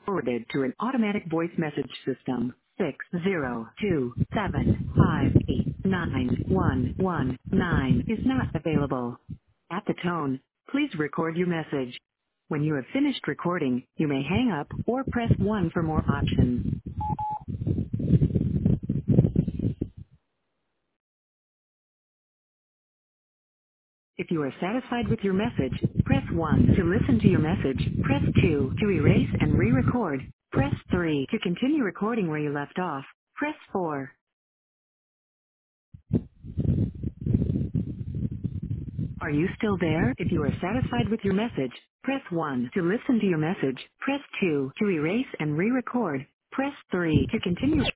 forwarded to an automatic voice message system. 602-758-9119 is not available. At the tone, please record your message. When you have finished recording, you may hang up or press 1 for more options. If you are satisfied with your message, press 1 to listen to your message. Press 2 to erase and re-record. Press 3 to continue recording where you left off. Press 4. Are you still there? If you are satisfied with your message, press 1 to listen to your message. Press 2 to erase and re-record. Press 3 to continue.